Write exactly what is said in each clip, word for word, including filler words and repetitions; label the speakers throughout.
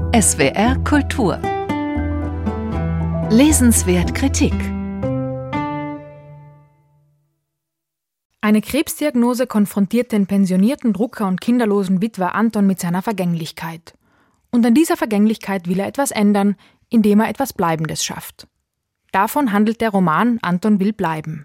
Speaker 1: S W R Kultur. Lesenswert Kritik.
Speaker 2: Eine Krebsdiagnose konfrontiert den pensionierten Drucker und kinderlosen Witwer Anton mit seiner Vergänglichkeit. Und an dieser Vergänglichkeit will er etwas ändern, indem er etwas Bleibendes schafft. Davon handelt der Roman Anton will bleiben.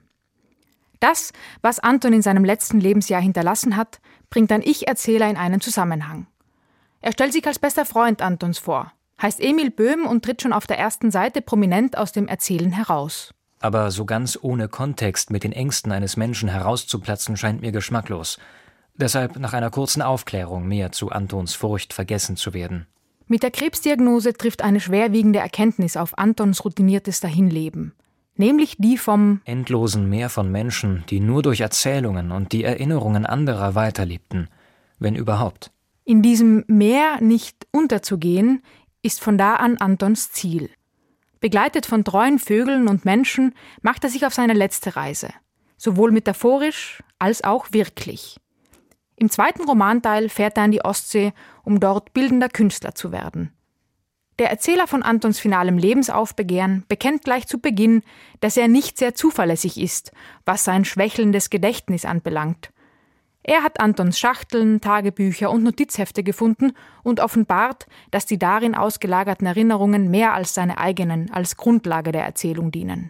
Speaker 2: Das, was Anton in seinem letzten Lebensjahr hinterlassen hat, bringt ein Ich-Erzähler in einen Zusammenhang. Er stellt sich als bester Freund Antons vor, heißt Emil Böhm und tritt schon auf der ersten Seite prominent aus dem Erzählen heraus.
Speaker 3: Aber so ganz ohne Kontext mit den Ängsten eines Menschen herauszuplatzen, scheint mir geschmacklos. Deshalb nach einer kurzen Aufklärung mehr zu Antons Furcht, vergessen zu werden.
Speaker 2: Mit der Krebsdiagnose trifft eine schwerwiegende Erkenntnis auf Antons routiniertes Dahinleben. Nämlich die vom
Speaker 3: endlosen Meer von Menschen, die nur durch Erzählungen und die Erinnerungen anderer weiterlebten, wenn überhaupt.
Speaker 2: In diesem Meer nicht unterzugehen, ist von da an Antons Ziel. Begleitet von treuen Vögeln und Menschen macht er sich auf seine letzte Reise, sowohl metaphorisch als auch wirklich. Im zweiten Romanteil fährt er an die Ostsee, um dort bildender Künstler zu werden. Der Erzähler von Antons finalem Lebensaufbegehren bekennt gleich zu Beginn, dass er nicht sehr zuverlässig ist, was sein schwächelndes Gedächtnis anbelangt. Er hat Antons Schachteln, Tagebücher und Notizhefte gefunden und offenbart, dass die darin ausgelagerten Erinnerungen mehr als seine eigenen als Grundlage der Erzählung dienen.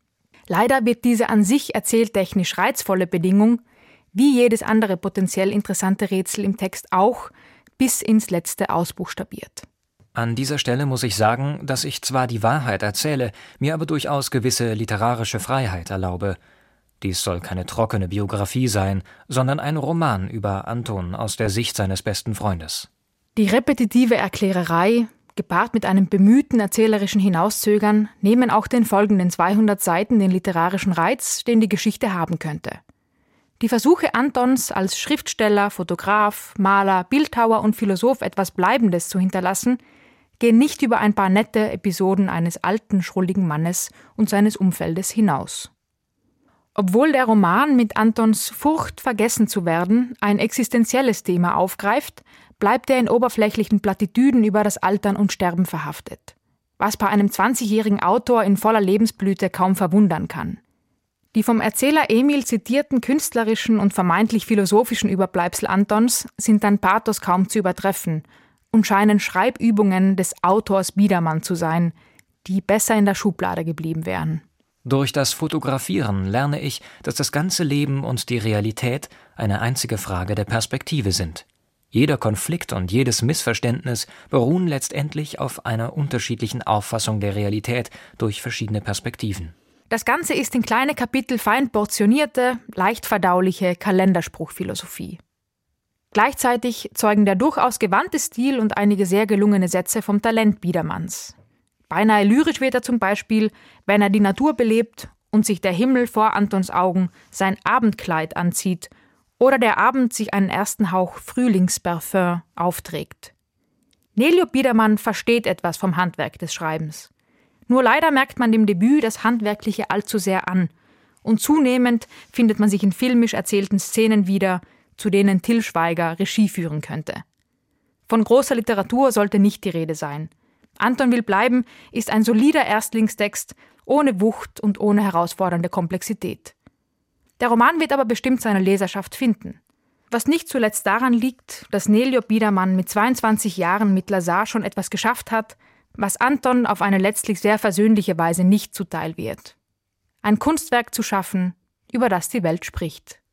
Speaker 2: Leider wird diese an sich erzähltechnisch reizvolle Bedingung, wie jedes andere potenziell interessante Rätsel im Text auch, bis ins Letzte ausbuchstabiert.
Speaker 3: An dieser Stelle muss ich sagen, dass ich zwar die Wahrheit erzähle, mir aber durchaus gewisse literarische Freiheit erlaube. Dies soll keine trockene Biografie sein, sondern ein Roman über Anton aus der Sicht seines besten Freundes.
Speaker 2: Die repetitive Erklärerei, gepaart mit einem bemühten erzählerischen Hinauszögern, nehmen auch den folgenden zweihundert Seiten den literarischen Reiz, den die Geschichte haben könnte. Die Versuche Antons als Schriftsteller, Fotograf, Maler, Bildhauer und Philosoph etwas Bleibendes zu hinterlassen, gehen nicht über ein paar nette Episoden eines alten, schrulligen Mannes und seines Umfeldes hinaus. Obwohl der Roman mit Antons Furcht, vergessen zu werden, ein existenzielles Thema aufgreift, bleibt er in oberflächlichen Plattitüden über das Altern und Sterben verhaftet. Was bei einem zwanzigjährigen Autor in voller Lebensblüte kaum verwundern kann. Die vom Erzähler Emil zitierten künstlerischen und vermeintlich philosophischen Überbleibsel Antons sind an Pathos kaum zu übertreffen und scheinen Schreibübungen des Autors Biedermann zu sein, die besser in der Schublade geblieben wären.
Speaker 3: Durch das Fotografieren lerne ich, dass das ganze Leben und die Realität eine einzige Frage der Perspektive sind. Jeder Konflikt und jedes Missverständnis beruhen letztendlich auf einer unterschiedlichen Auffassung der Realität durch verschiedene Perspektiven.
Speaker 2: Das Ganze ist in kleine Kapitel fein portionierte, leicht verdauliche Kalenderspruchphilosophie. Gleichzeitig zeugen der durchaus gewandte Stil und einige sehr gelungene Sätze vom Talent Biedermanns. Beinahe lyrisch wird er zum Beispiel, wenn er die Natur belebt und sich der Himmel vor Antons Augen sein Abendkleid anzieht oder der Abend sich einen ersten Hauch Frühlingsparfum aufträgt. Nelio Biedermann versteht etwas vom Handwerk des Schreibens. Nur leider merkt man dem Debüt das Handwerkliche allzu sehr an und zunehmend findet man sich in filmisch erzählten Szenen wieder, zu denen Till Schweiger Regie führen könnte. Von großer Literatur sollte nicht die Rede sein. Anton will bleiben ist ein solider Erstlingstext, ohne Wucht und ohne herausfordernde Komplexität. Der Roman wird aber bestimmt seine Leserschaft finden. Was nicht zuletzt daran liegt, dass Nelio Biedermann mit zweiundzwanzig Jahren mit Lazar schon etwas geschafft hat, was Anton auf eine letztlich sehr versöhnliche Weise nicht zuteil wird. Ein Kunstwerk zu schaffen, über das die Welt spricht.